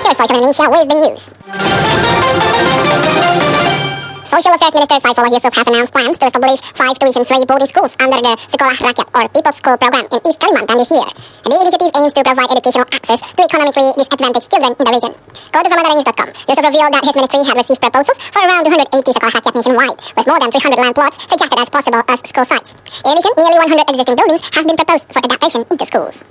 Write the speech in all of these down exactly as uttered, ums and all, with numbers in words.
Here's Voice of Indonesia with the news. Social Affairs Minister Saifullah Yusuf has announced plans to establish five tuition-free boarding schools under the Sekolah Rakyat or People's School program in East Kalimantan this year. The initiative aims to provide educational access to economically disadvantaged children in the region. Quoted from Antara News dot com, Yusuf revealed that his ministry had received proposals for around two hundred eighty Sekolah Rakyat nationwide, with more than three hundred land plots suggested as possible as school sites. In addition, nearly one hundred existing buildings have been proposed for adaptation into schools.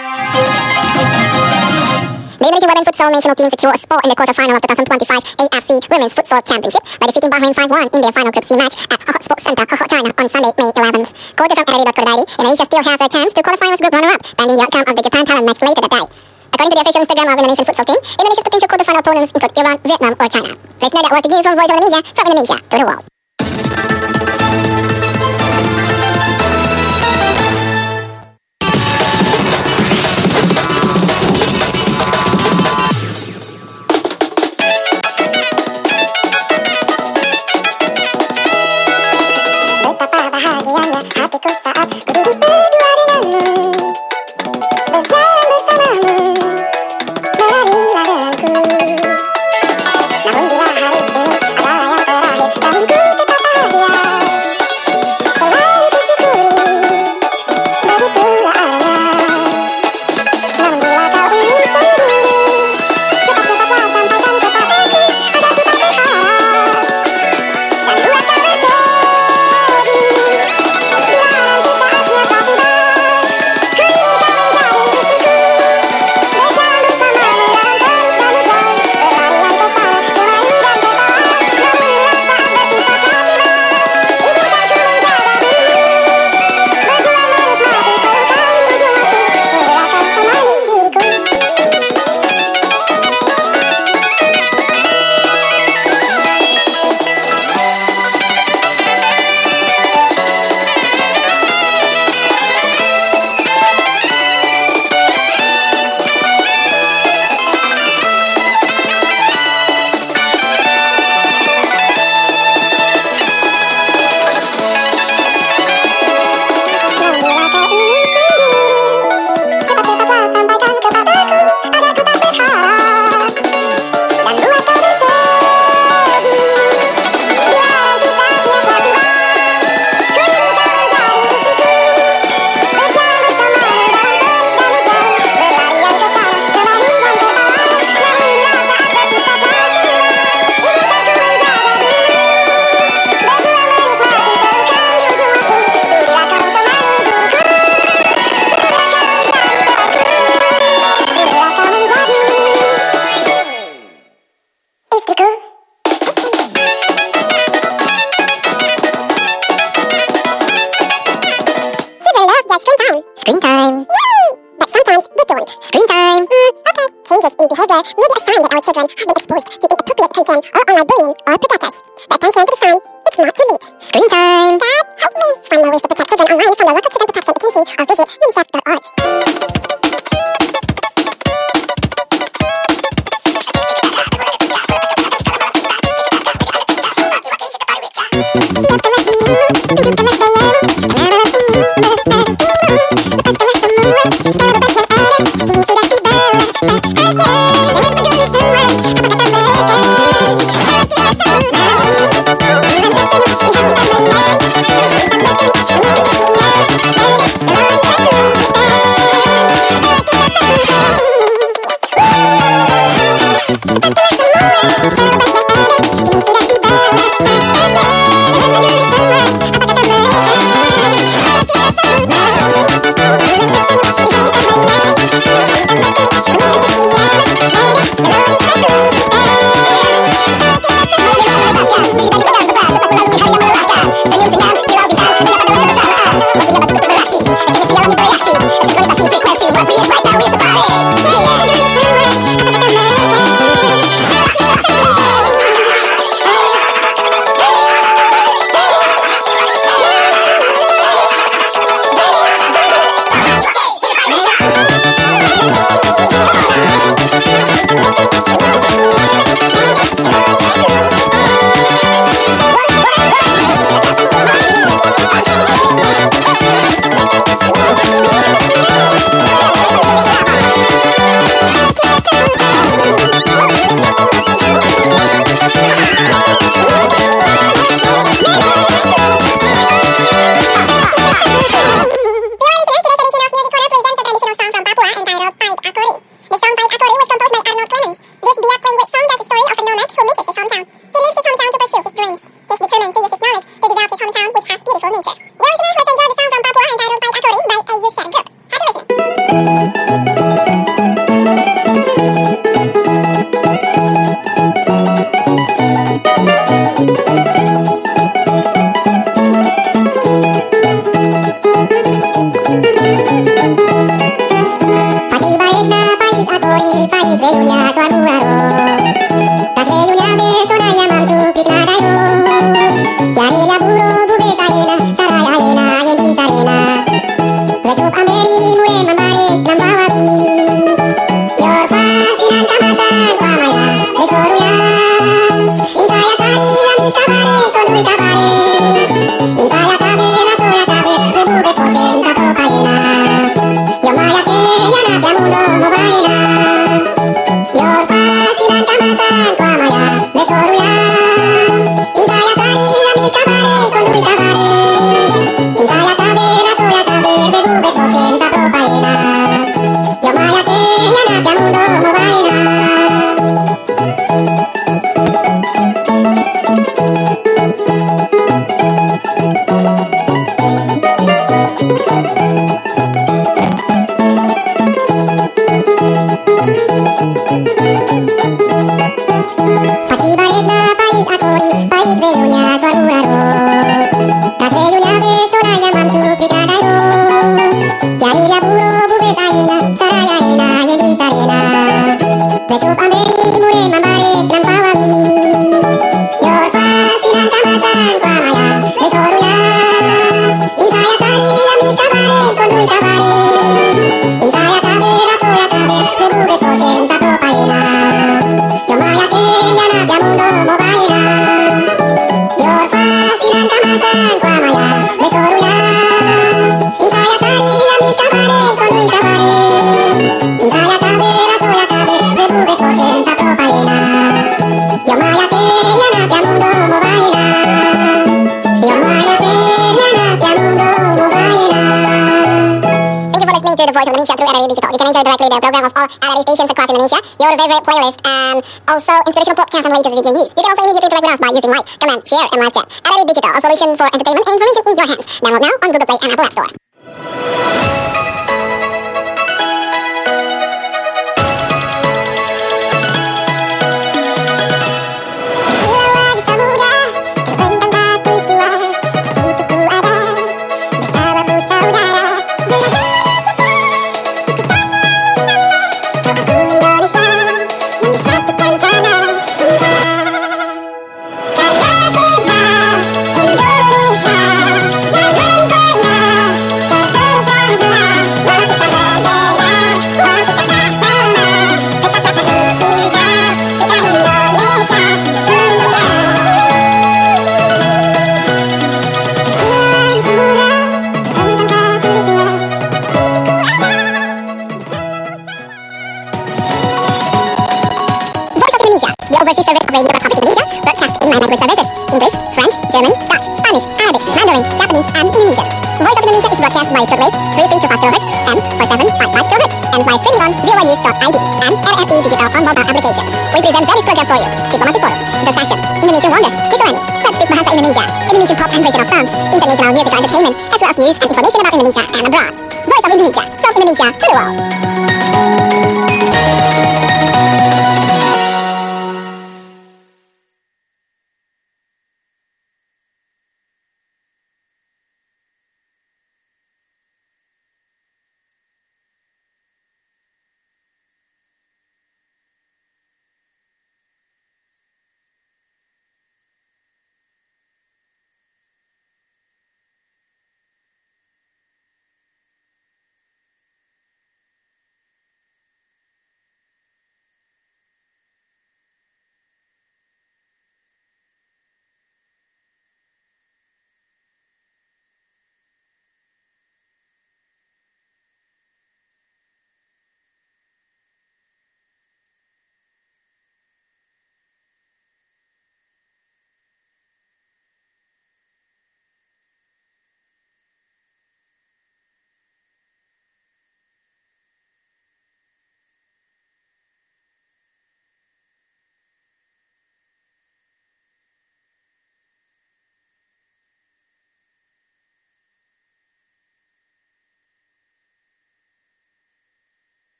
The Indonesian Women Futsal National Team secured a spot in the quarter-final of twenty twenty-five A F C Women's Futsal Championship by defeating Bahrain five one in their final Group C match at Hot Sports Center, Hot China on Sunday, May eleventh. Quoted from R R D dot co dot I D, Indonesia still has a chance to qualify as group runner-up, pending the outcome of the Japan Talent match later that day. According to the official Instagram of Indonesian futsal team, Indonesia's potential quarter-final opponents include Iran, Vietnam, or China. Listener, that was the news from Voice of Indonesia, from Indonesia to the world. Hatiku saat ku duduk berdua denganmu, berjalan bersamamu, melarilah denganku. Namun bila hari ini adalah yang terakhir, namun ku tetap bahagia, selalu bersyukuri, begitulah adanya. Namun bila kau ingin sendiri, cepat-cepatlah sampaikan kepadaku agar ku tak berharap, dan buatkan bersedih. Screen time. Yay! But sometimes they don't. Screen time. Mm, okay. Changes in behavior may be a sign that our children have been exposed to inappropriate content or online bullying or predators. Pay attention to the sign. It's not too late. Screen time. Dad, help me find more ways to protect children online from the local children protection agency or visit unicef dot org. pahit realnya suatu aro. Tas realnya besona yaman suplik nadayo. Yarinya buro bube sarena, saraya ena yendi sarena. Resup amberi mure mamare nambawabi. Yor fasinan kamasan kwamaya besoruya. Insaya sari amis kabare sonui kabare. Insaya kabe nasoya kabe bebube sosen sato kaina. Yomaya ke yana yamundo mobaina. Yor fasinan kamasan kwamaya besoruya. Insaya sari amis kabare sonui kabare. Insaya kabe nasoya kabe bebube sosen sato kaina. Yomaya ke yana yamundo mobaina. Pasibarik na pahit atori, pahit realnya suatu aro. Tas realnya besona yaman suplik nadayo. Yarinya buro bube sarena, saraya ena yendi sarena. Resup amberi mure mamare nampawabi. Yor fasinan kamasan kwamaya besoruya. Insaya sari amis kabare sonui kabare. Insaya kabe nasoya kabe bebube sosen sato kaina. Yomaya ke yana yamundo mobaina. Yor fasinan kamasan kwamaya besoruya. Insaya sari amis kabare sonui kabare. Insaya kabe nasoya kabe bebube sosen sato kaina. Yomaya ke yana yamundo mobaina. Yomaya ke yana yamundo mobaina. Thank you for listening to The Voice of Indonesia through L R A Digital. You can enjoy directly the program of all L R A stations across Indonesia, your favorite playlist, and also inspirational podcasts and latest video news. You can also immediately interact with us by using like, comment, share, and live chat. L R A Digital, a solution for entertainment and information in your hands. Download now on Google Play and Apple App Store. Lelaki samudra terbentang batu istiwa. Situku ada bersamaku saudara. Bila kita suku tak selalu sama. Kau aku Indonesia yang disatukan karena cinta. Karena cinta Indonesia jangan pernah terpecah belah. Walau kita berbeda, walau kita tak sama, tetaplah satu kita, kita Indonesia semuanya. Lelaki samudra terbentang batu istiwa. Voice of Indonesia, the overseas service of Radio Republic Indonesia, broadcast in nine language services: English, French, German, Dutch, Spanish, Arabic, Mandarin, Japanese, and Indonesian. Voice of Indonesia is broadcast by shortwave three three two five kilohertz and four seven five five kilohertz, and via streaming on v o a news dot i d and L R F E Digital on mobile application. We present various programs for you: Diplomatic Forum, The Session, Indonesian Wonder, Kisalani, Let's Speak Bahasa Indonesia, Indonesian pop and regional songs, international musical entertainment, as well as news and information about Indonesia and abroad. Voice of Indonesia, from Indonesia to the world.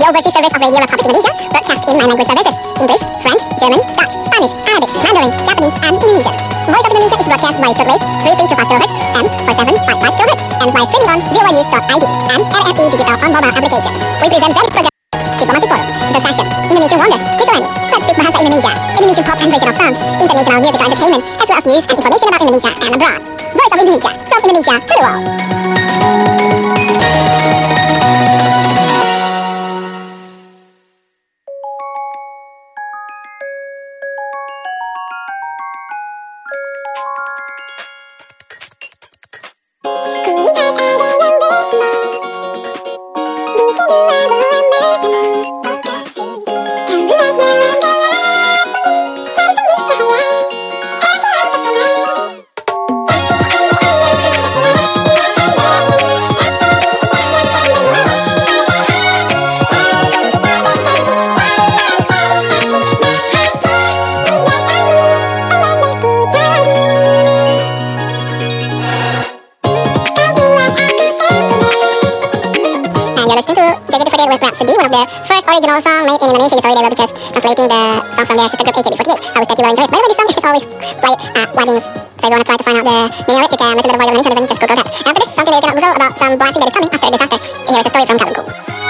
overseas service of Radio Republic Indonesia broadcast in nine language services: English, French, German, Dutch, Spanish, Arabic, Mandarin, Japanese, and Indonesian. Voice of Indonesia is broadcast by shortwave three three two five kilohertz and four seven five five kilohertz and by streaming on v o news dot i d and R F E Digital on mobile application. We present various programs: Diplomatic Forum, The Session, Indonesian Wonder, Kisarani, Let's Speak Bahasa Indonesia, Indonesian Pop and Regional Songs, International Musical Entertainment, as well as news and information about Indonesia and abroad. Voice of Indonesia, from Indonesia to the world. With Rhapsody, one of the first original songs made in Indonesia. Usually they will be just translating the songs from their sister group A K B forty-eight. I wish that you will enjoy it. By the way, this song is always played at weddings, so if you want to try to find out the meaning of it, you can listen to the voice of Indonesia and even just Google that. And after this, something that you cannot Google about some blasting that is coming after a disaster. Here is a story from Galunggung.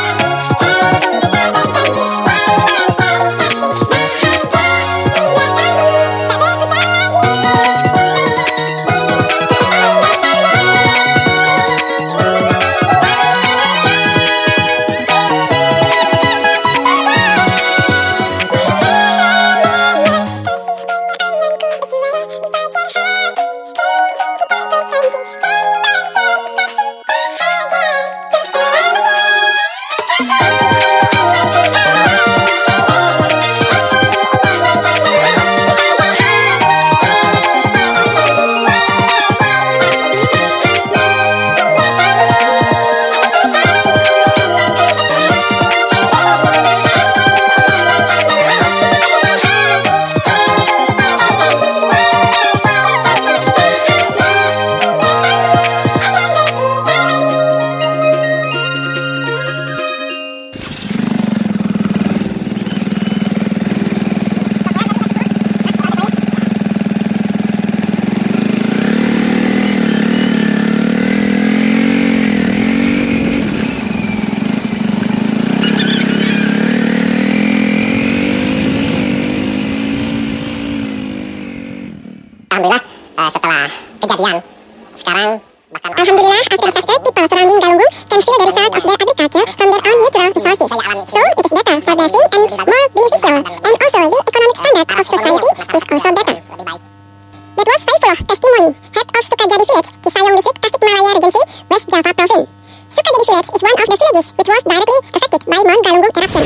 Alhamdulillah, uh, setelah kejadian, sekarang bahkan Alhamdulillah, after disaster, people surrounding Galunggung can feel the result of their agriculture from their own natural resources. So, it is better for bathing and more beneficial. And also, the economic standard of society is also better. That was Saifullah testimony, head of Sukajadi Village, Cisayong District, Tasikmalaya Regency, West Java Province. Sukajadi Village is one of the villages which was directly affected by Mount Galunggung eruption.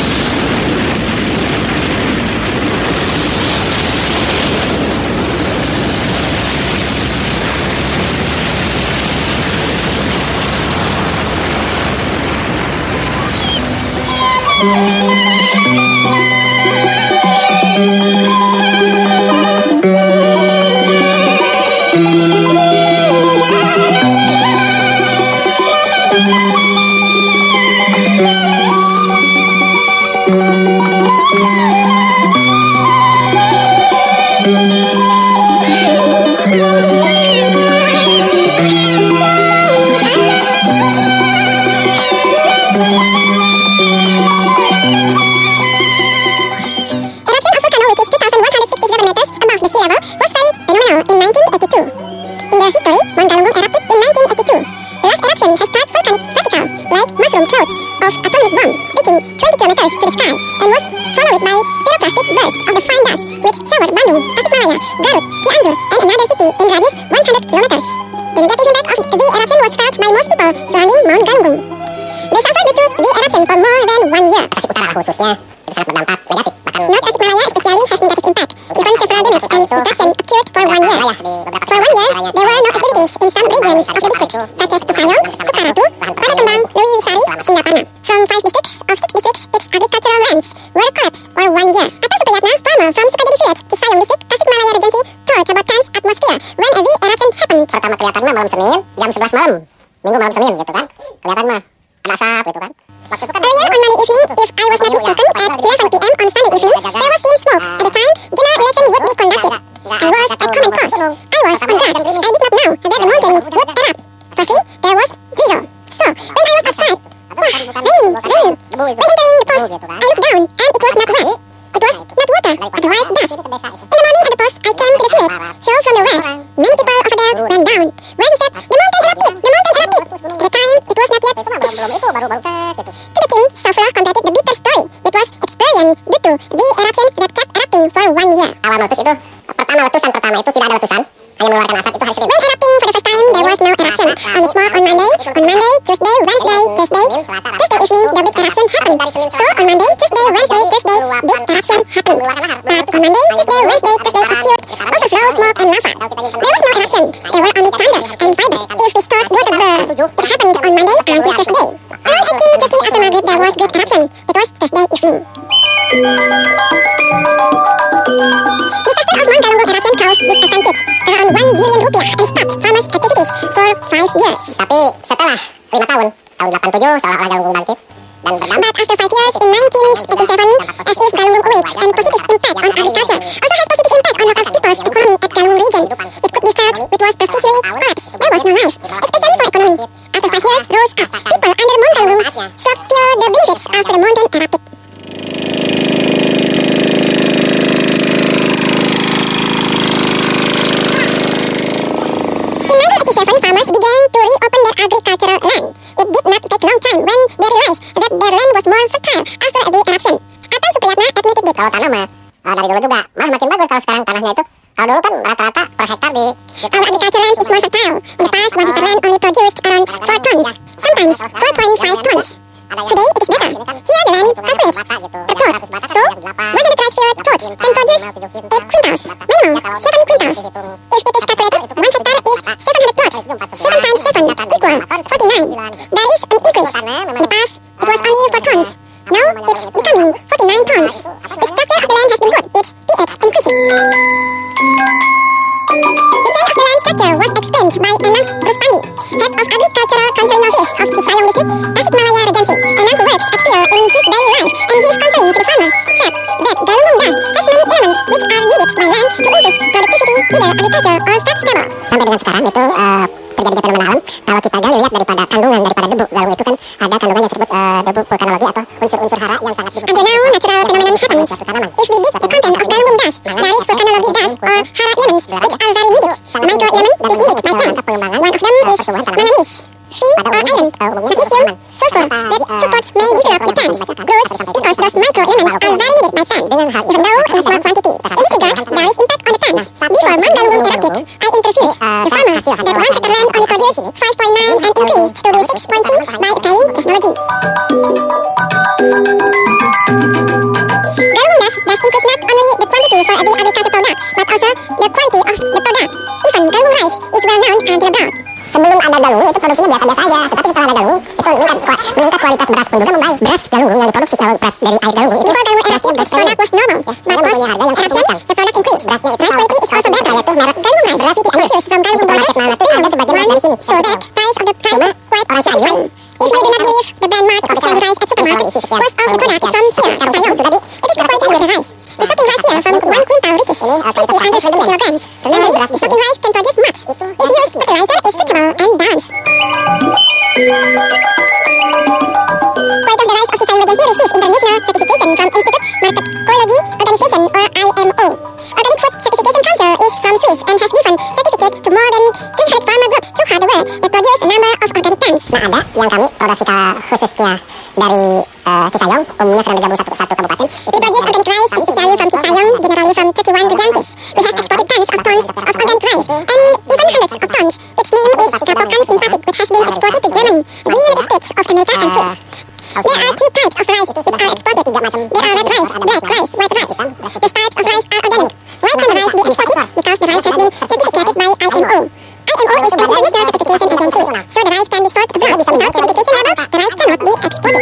Khususnya itu sangat berdampak negatif. Bahkan North Tasikmalaya especially has negative impact. Even several damage and destruction occurred for one year. For one year, there were no activities in some regions of the district, such as Cisayong, Sukaratu, Padakendang, Lewi Wisari, Singaparna. From five districts of six districts, its agricultural lands were collapsed for one year. Atta Supayatna, farmer from Sukajadi Village, Cisayong District, Tasikmalaya Regency, told about tense atmosphere when the eruption happened. Pertama kelihatan mah malam Senin, jam sebelas malam. Minggu malam Senin gitu kan. Kelihatan mah ada asap gitu kan. Earlier on Monday evening, if I was not mistaken, at eleven p m on Sunday evening, there was seen smoke. At the time, general election would be conducted. I was at common cause. I was on guard. I did not know that the mountain would erupt. Firstly, there was drizzle. So, when I was outside, wah, raining, rain. When entering the post, I looked down, and it was not wet. It was not water, otherwise dust. In the morning at the post, I came to the village, show from the west. Many people over there went down. When he said, the mountain erupted, the mountain erupted. At the time, it was not yet. To the king, Sofla completed the bitter story, which was experienced due to the eruption that kept erupting for one year. Awal meletus itu, pertama letusan pertama itu tidak ada letusan, hanya mengeluarkan asap itu hari Senin. When erupting for the first time, there was no eruption. Only smoke on Monday, on Monday, Tuesday, Wednesday, Thursday. Thursday evening, the big eruption happened. So on Monday, Tuesday, Wednesday, Thursday, big eruption happened. But on Monday, Tuesday, Wednesday, Thursday occurred overflow, smoke and lava. There was no eruption. There were only thunder and fiber. If we start with the bird, it happened on Monday until Thursday. Around eighteen thirty after Maghrib, there was great eruption. It was Thursday evening. Disaster of Mount Galunggung eruption caused disadvantage around one billion rupiah and stopped farmers' activities for five years. Tapi setelah lima tahun, tahun delapan puluh tujuh seolah-olah Galunggung bangkit dan berdampak. But after five years in nineteen eighty-seven, as if Galunggung awake and positive impact on agriculture, also has positive impact on local people's economy at Galunggung region. It could be felt which was the fishery crops. There was no life, especially for economy. After five years rose up, people under Mount Galunggung sought for the benefits after the mountain erupted. Farmers began to reopen their agricultural land. It did not take long time when they realized that their land was more fertile after the eruption. Atam Supiyatna admitted it. Kalau tanah mah uh, dari dulu juga malah makin bagus kalau sekarang tanahnya itu. Kalau dulu kan rata-rata per hektar di. Our agricultural land is more fertile. In the past, one hectare land only produced around four tons, sometimes four point five tons. Today, it is better. Here, the land calculates per plot. So, one hundred rice field plots can produce eight quintals, minimum seven quintals. If it is calculated, one hectare is seven hundred plots. seven times seven equal forty-nine. There is an increase. In the past, it was only four tons. Now, it's becoming forty-nine tons. The structure of the land has been good. Its pH increases. The change of the land structure was explained by Enang Ruspandi, head of Agricultural Counseling Office of Cisayong District, Tasikmalaya Regency. Enang, who works at field in his daily life and gives counseling to the farmers, said that Galunggung dust has many elements which are needed by land to increase productivity, either agriculture or vegetable. Sampai dengan sekarang itu uh, terjadi fenomena alam. Kalau kita gali lihat daripada kandungan daripada debu Galunggung itu kan ada kandungan yang disebut uh, debu vulkanologi atau unsur-unsur hara yang sangat dibutuhkan. And now natural phenomenon happens. If we dig the content of Galunggung dust, there is vulcanology dust or hara elements which are very needed. The microelement is needed by plant. One of them is manganese, Fe or iron, magnesium, sulfur that supports may develop the plant's growth because those microelements are very needed by plant, even though in small quantity. In this regard, there is impact on the plants. Before Mount Galunggung erupted, I interviewed the farmers that one hectare land only produced five point nine and increased to be six point two by applying technology. Galunggung dust does increase not only the quantity for the agricultural product, but also the quality of the product. Even Galunggung rice is well known until abroad. Sebelum ada Galunggung itu produksinya biasa-biasa aja, tetapi setelah ada Galunggung itu meningkat, meningkat kualitas beras pun juga membaik. Beras Galunggung yang diproduksi kalau beras dari air Galunggung itu before Galunggung erupted, this product was normal, but post eruption, the product increased. Rice quality is also better. Galunggung rice beras itu purchased from Galunggung market premium one, so that price of the price quite satisfying. If you do not believe the brand mark of Galunggung rice at supermarket, most of the product is from here, Cisayong. It is the quality of the rice. The stocking rice here from one quintal reaches fifty under fifty kilograms. Normally, the stocking rice can produce much. If used fertilizer is suitable and balanced. Quite of the rice of Cisayong Regency received international certification from Institute Marketology Organization or I M O. Organic Food Certification Council is from Swiss and has given certificate to more than three hundred farmer groups throughout the world that produce a number of organic plants. Nah ada yang kami produksi khususnya dari uh, Cisayong, umumnya sedang digabung satu satu kabupaten. We produce organic rice especially from Cisayong, generally from thirty-one regencies. We have exported tons of tons of organic rice and even hundreds of tons. Its name is Gapokan Simpatic, which has been exported to Germany, the United States of America and Swiss. There are three types of rice which are exported. There are red rice, black rice, white rice. The types of rice are organic. Why can the rice be exported? Because the rice has been certificated by I M O. I M O is the international certification agency, so the rice can be sold abroad. Without certification level, the rice cannot be exported.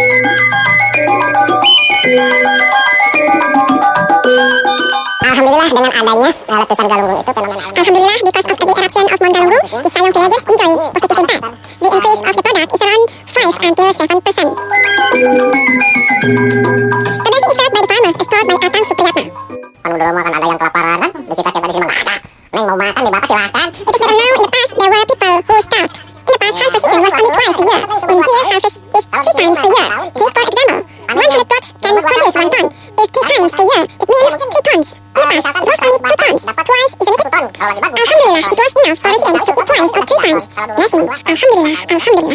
Alhamdulillah dengan adanya uh, letusan Galunggung itu fenomena alam. Alhamdulillah, because of the eruption of Mount Galunggung, Cisayong villages enjoy positive impact. The increase of the product is around five until seven percent. Today's is start by the farmers, is told by Atang Supriyatna. Kan udah lama kan ada yang kelaparan kan? Di kita kayak tadi sini nggak ada. Neng mau makan di bapak silahkan. It is better now in the past there were people who starved. In the past, harvest season was only twice a year. In here, harvest is three times a year. Take for example, one hundred plots can produce one ton. If three times a year, it means three tons. In the past, it was only two tons. Twice is needed. Alhamdulillah, it was enough for residents to eat twice or three times. Blessing. Alhamdulillah, Alhamdulillah.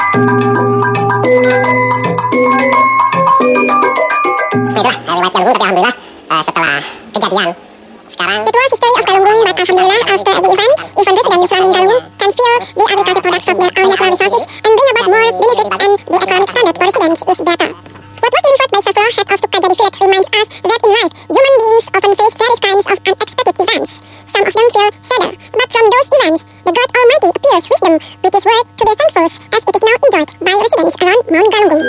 Itulah riwayat Galunggung, tapi alhamdulillah uh, setelah kejadian sekarang It was the story of Galunggung, but alhamdulillah after the event, even residents surrounding Galunggung can feel the agricultural products from their own natural resources and bring about more benefit, and the economic standard for residents is better. What was delivered by Saifullah head of Sukajadi village reminds us that in life, human beings often face various kinds of unexpected events. Some of them feel sadder, but from those events, the God Almighty appears wisdom, which is worth to be thankful, as it is now enjoyed by residents around Mount Galunggung.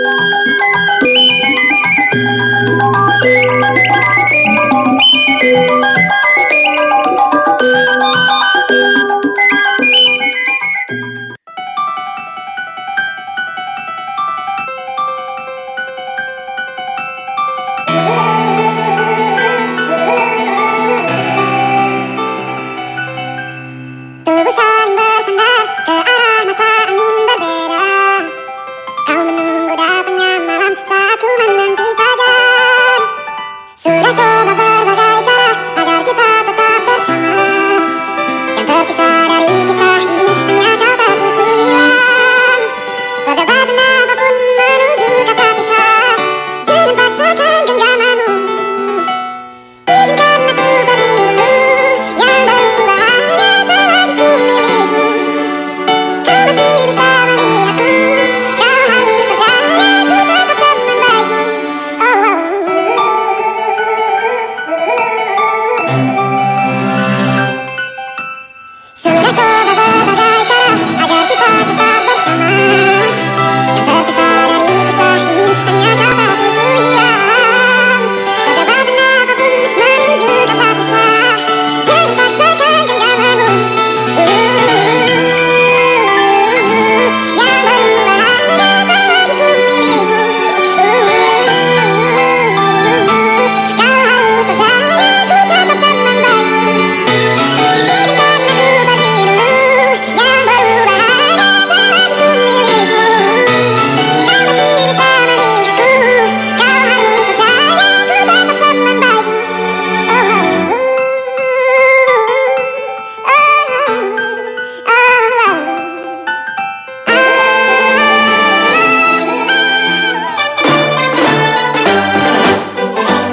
Tubuh saling bersandar ke arah mata angin berbeda. Kau menunggu datangnya malam saat ku menanti fajar. Sudah coba